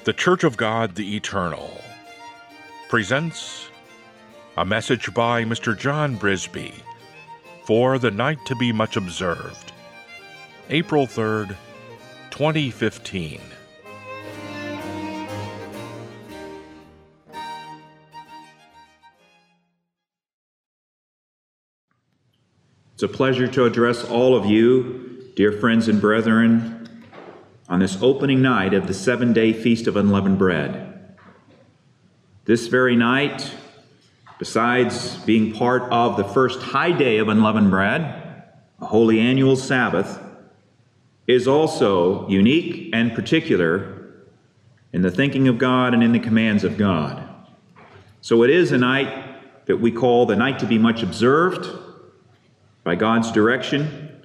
The Church of God the Eternal presents a message by Mr. John Brisby for the night to be much observed, April 3rd, 2015. It's a pleasure to address all of you, dear friends and brethren, on this opening night of the 7-day Feast of Unleavened Bread. This very night, besides being part of the first high day of Unleavened Bread, a holy annual Sabbath, is also unique and particular in the thinking of God and in the commands of God. So it is a night that we call the night to be much observed by God's direction.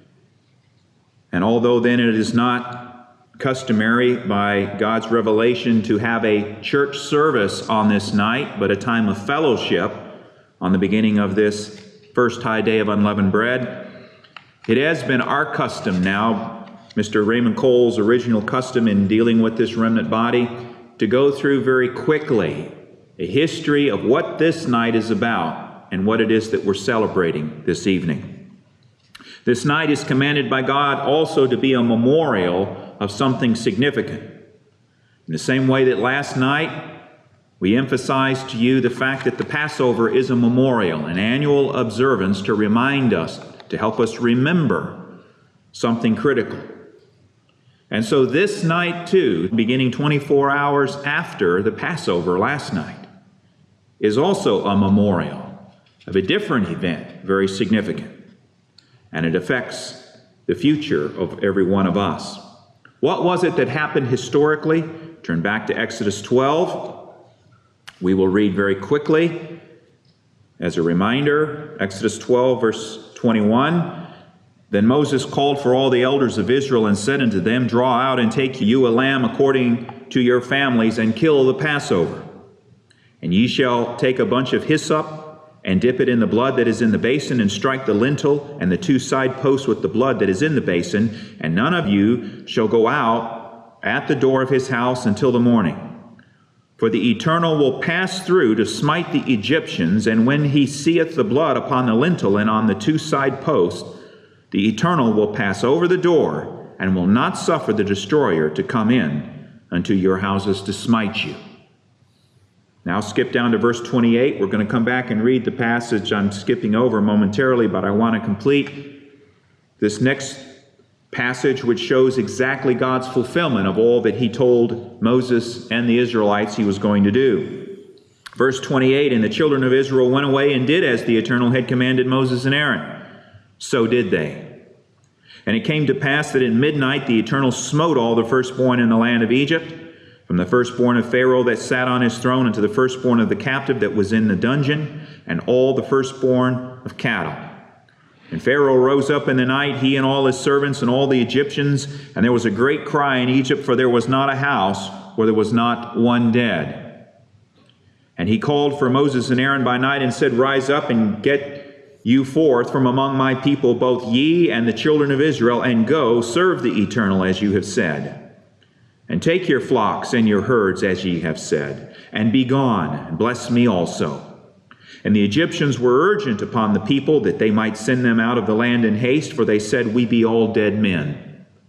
And although then it is not customary by God's revelation to have a church service on this night, but a time of fellowship on the beginning of this first high day of Unleavened Bread, it has been our custom now, Mr. Raymond Cole's original custom in dealing with this remnant body, to go through very quickly a history of what this night is about and what it is that we're celebrating this evening. This night is commanded by God also to be a memorial of something significant. In the same way that last night we emphasized to you the fact that the Passover is a memorial, an annual observance to remind us, to help us remember something critical. And so this night too, beginning 24 hours after the Passover last night, is also a memorial of a different event, very significant. And it affects the future of every one of us. What was it that happened historically? Turn back to Exodus 12. We will read very quickly. As a reminder, Exodus 12, verse 21. Then Moses called for all the elders of Israel and said unto them, Draw out and take you a lamb according to your families, and kill the Passover. And ye shall take a bunch of hyssop, and dip it in the blood that is in the basin, and strike the lintel and the 2 side posts with the blood that is in the basin, and none of you shall go out at the door of his house until the morning. For the Eternal will pass through to smite the Egyptians, and when he seeth the blood upon the lintel and on the 2 side posts, the Eternal will pass over the door, and will not suffer the destroyer to come in unto your houses to smite you. Now skip down to verse 28. We're going to come back and read the passage I'm skipping over momentarily, but I want to complete this next passage, which shows exactly God's fulfillment of all that he told Moses and the Israelites he was going to do. Verse 28, And the children of Israel went away and did as the Eternal had commanded Moses and Aaron. So did they. And it came to pass that at midnight the Eternal smote all the firstborn in the land of Egypt, from the firstborn of Pharaoh that sat on his throne unto the firstborn of the captive that was in the dungeon, and all the firstborn of cattle. And Pharaoh rose up in the night, he and all his servants and all the Egyptians, and there was a great cry in Egypt, for there was not a house where there was not one dead. And he called for Moses and Aaron by night and said, Rise up and get you forth from among my people, both ye and the children of Israel, and go serve the Eternal as you have said. And take your flocks and your herds, as ye have said, and be gone, and bless me also. And the Egyptians were urgent upon the people that they might send them out of the land in haste, for they said, We be all dead men.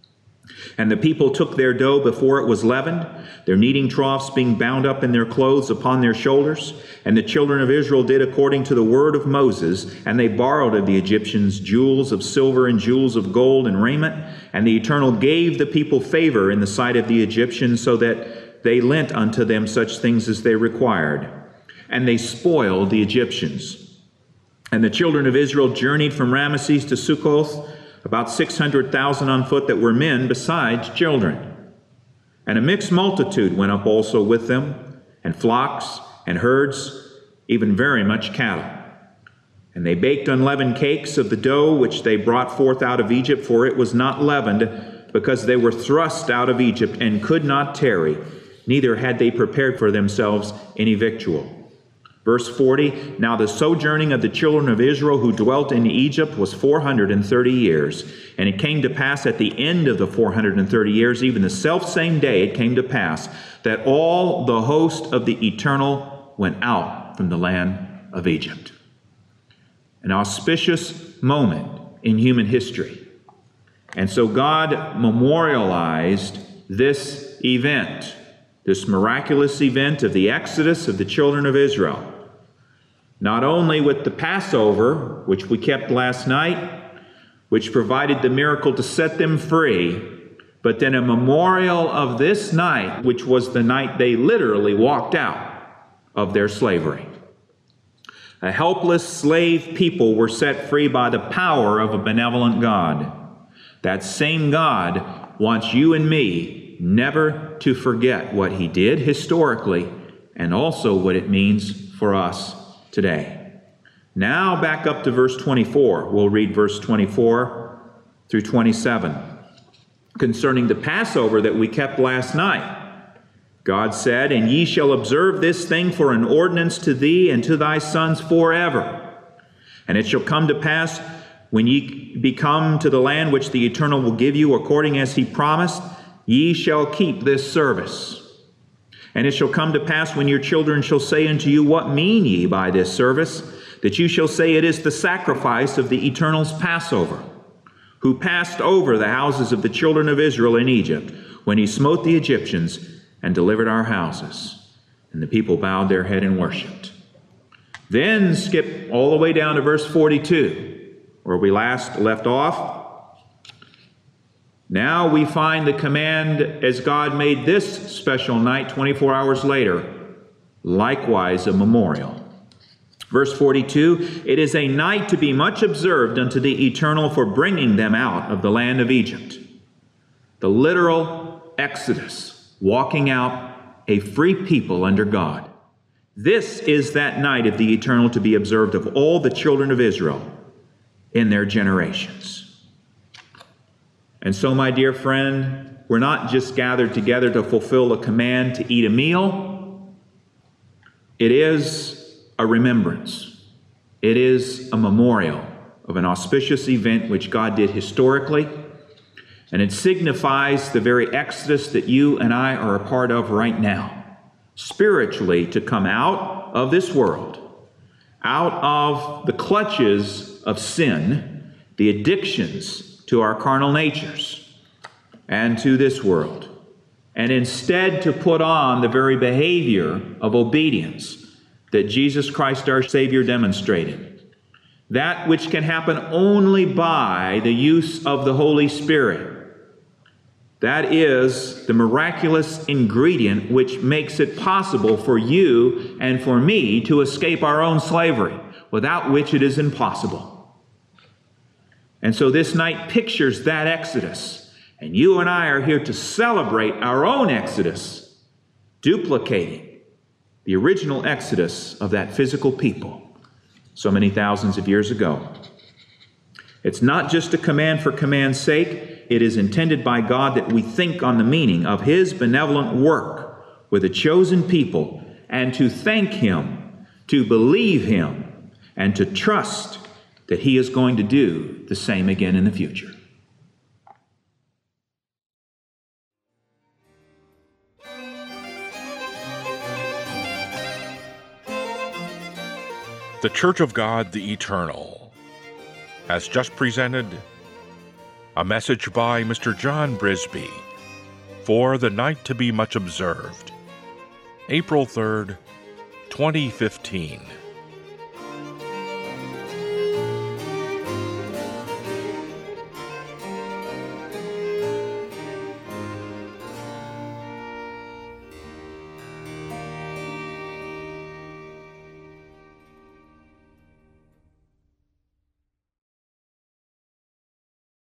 And the people took their dough before it was leavened, their kneading troughs being bound up in their clothes upon their shoulders. And the children of Israel did according to the word of Moses, and they borrowed of the Egyptians jewels of silver and jewels of gold and raiment. And the Eternal gave the people favor in the sight of the Egyptians, so that they lent unto them such things as they required. And they spoiled the Egyptians. And the children of Israel journeyed from Ramesses to Succoth, about 600,000 on foot that were men, besides children. And a mixed multitude went up also with them, and flocks and herds, even very much cattle. And they baked unleavened cakes of the dough which they brought forth out of Egypt, for it was not leavened, because they were thrust out of Egypt and could not tarry, neither had they prepared for themselves any victual. Verse 40, now the sojourning of the children of Israel who dwelt in Egypt was 430 years. And it came to pass at the end of the 430 years, even the selfsame day it came to pass, that all the host of the Eternal went out from the land of Egypt. An auspicious moment in human history. And so God memorialized this event, this miraculous event of the exodus of the children of Israel, not only with the Passover, which we kept last night, which provided the miracle to set them free, but then a memorial of this night, which was the night they literally walked out of their slavery. A helpless slave people were set free by the power of a benevolent God. That same God wants you and me never to forget what He did historically and also what it means for us today. Now back up to verse 24. We'll read verse 24 through 27. Concerning the Passover that we kept last night, God said, and ye shall observe this thing for an ordinance to thee and to thy sons forever. And it shall come to pass, when ye be come to the land which the Eternal will give you, according as He promised, ye shall keep this service. And it shall come to pass, when your children shall say unto you, what mean ye by this service? That you shall say, it is the sacrifice of the Eternal's Passover, who passed over the houses of the children of Israel in Egypt, when He smote the Egyptians and delivered our houses. And the people bowed their head and worshipped. Then skip all the way down to verse 42, where we last left off. Now we find the command, as God made this special night 24 hours later, likewise a memorial. Verse 42, it is a night to be much observed unto the Eternal for bringing them out of the land of Egypt. The literal exodus, walking out a free people under God. This is that night of the Eternal to be observed of all the children of Israel in their generations. And so, my dear friend, we're not just gathered together to fulfill a command to eat a meal. It is a remembrance. It is a memorial of an auspicious event which God did historically. And it signifies the very exodus that you and I are a part of right now. Spiritually, to come out of this world, out of the clutches of sin, the addictions to our carnal natures and to this world, and instead to put on the very behavior of obedience that Jesus Christ our Savior demonstrated. That which can happen only by the use of the Holy Spirit. That is the miraculous ingredient which makes it possible for you and for me to escape our own slavery, without which it is impossible. And so this night pictures that exodus. And you and I are here to celebrate our own exodus, duplicating the original exodus of that physical people so many thousands of years ago. It's not just a command for command's sake. It is intended by God that we think on the meaning of His benevolent work with a chosen people, and to thank Him, to believe Him, and to trust that He is going to do the same again in the future. The Church of God, the Eternal, has just presented a message by Mr. John Brisby for the night to be much observed, April 3rd, 2015.